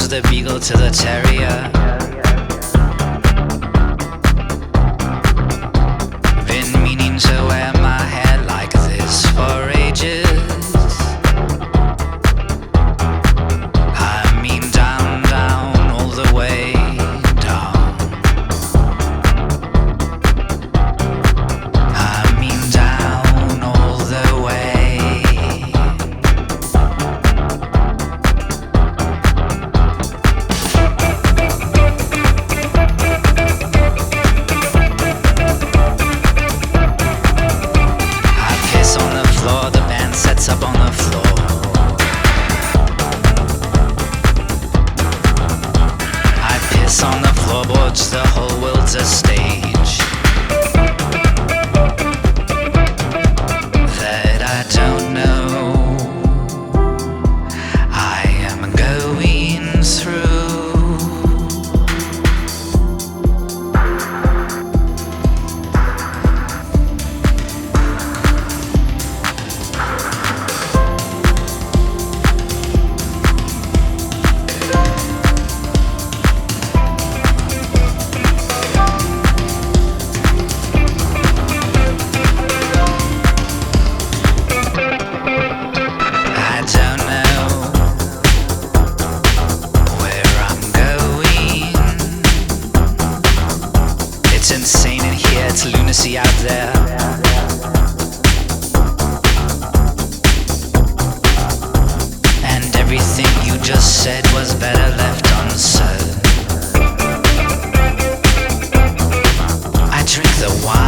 was the beagle to the terrier. Been meaning to wear my hair like this for ages. I mean down, down, all the way down. I mean down all the way. The band sets up on the floor. I piss on the floorboards, the whole world's a stage that I don't know I am going through. It's insane in here, it's lunacy out there. And everything you just said was better left unsaid. I drink the wine.